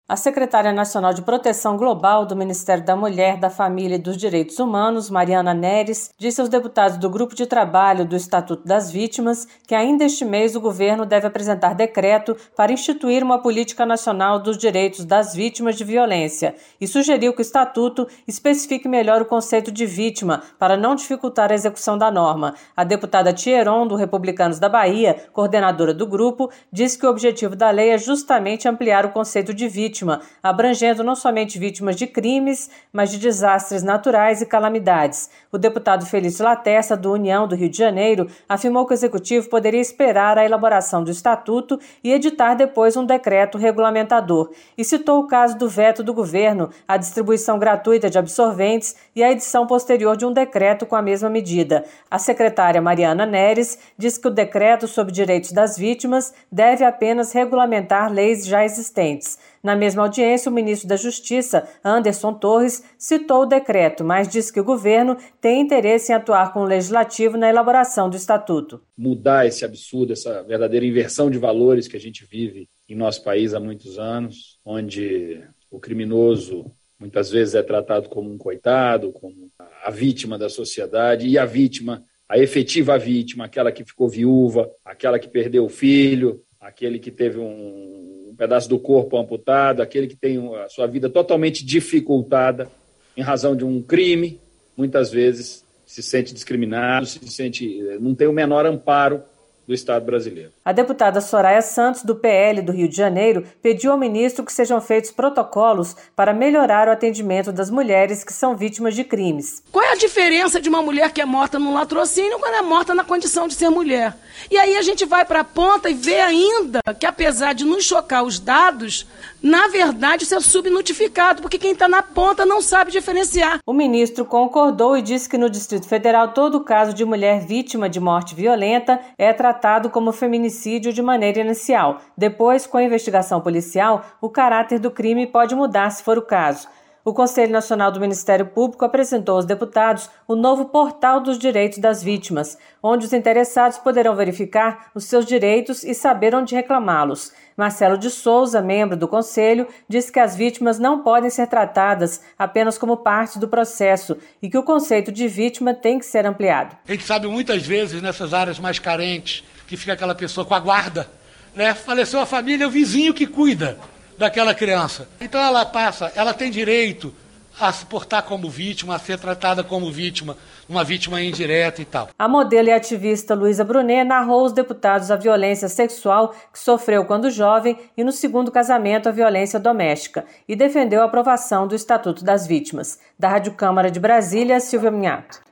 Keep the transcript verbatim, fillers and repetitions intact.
A secretária nacional de Proteção Global do Ministério da Mulher, da Família e dos Direitos Humanos, Mariana Neres, disse aos deputados do Grupo de Trabalho do Estatuto das Vítimas que ainda este mês o governo deve apresentar decreto para instituir uma política nacional dos direitos das vítimas de violência e sugeriu que o Estatuto especifique melhor o conceito de vítima para não dificultar a execução da norma. A deputada Thieron, do Republicanos da Bahia, coordenadora do grupo, disse que o objetivo da lei é justamente ampliar o conceito de vítima, abrangendo não somente vítimas de crimes, mas de desastres naturais e calamidades. O deputado Felício Latessa, do União do Rio de Janeiro, afirmou que o Executivo poderia esperar a elaboração do Estatuto e editar depois um decreto regulamentador, e citou o caso do veto do governo à distribuição gratuita de absorventes e a edição posterior de um decreto com a mesma medida. A secretária Mariana Neres diz que o decreto sobre direitos das vítimas deve apenas regulamentar leis já existentes. Na mesma audiência, o ministro da Justiça, Anderson Torres, citou o decreto, mas disse que o governo tem interesse em atuar com o legislativo na elaboração do Estatuto. Mudar esse absurdo, essa verdadeira inversão de valores que a gente vive em nosso país há muitos anos, onde o criminoso muitas vezes é tratado como um coitado, como a vítima da sociedade, e a vítima, a efetiva vítima, aquela que ficou viúva, aquela que perdeu o filho, aquele que teve um um pedaço do corpo amputado, aquele que tem a sua vida totalmente dificultada em razão de um crime, muitas vezes se sente discriminado, se sente, não tem o menor amparo do Estado brasileiro. A deputada Soraya Santos, do P L do Rio de Janeiro, pediu ao ministro que sejam feitos protocolos para melhorar o atendimento das mulheres que são vítimas de crimes. Qual é a diferença de uma mulher que é morta num latrocínio quando é morta na condição de ser mulher? E aí a gente vai para a ponta e vê ainda que, apesar de nos chocar os dados, na verdade isso é subnotificado, porque quem está na ponta não sabe diferenciar. O ministro concordou e disse que no Distrito Federal todo caso de mulher vítima de morte violenta é tratado como feminicídio de maneira inicial. Depois, com a investigação policial, o caráter do crime pode mudar se for o caso. O Conselho Nacional do Ministério Público apresentou aos deputados o novo Portal dos Direitos das Vítimas, onde os interessados poderão verificar os seus direitos e saber onde reclamá-los. Marcelo de Souza, membro do Conselho, disse que as vítimas não podem ser tratadas apenas como parte do processo e que o conceito de vítima tem que ser ampliado. A gente sabe muitas vezes nessas áreas mais carentes que fica aquela pessoa com a guarda, né? Faleceu a família, é o vizinho que cuida daquela criança. Então ela passa, ela tem direito a se portar como vítima, a ser tratada como vítima, uma vítima indireta e tal. A modelo e ativista Luísa Brunet narrou aos deputados a violência sexual que sofreu quando jovem e no segundo casamento a violência doméstica e defendeu a aprovação do Estatuto das Vítimas. Da Rádio Câmara de Brasília, Silvia Minhato.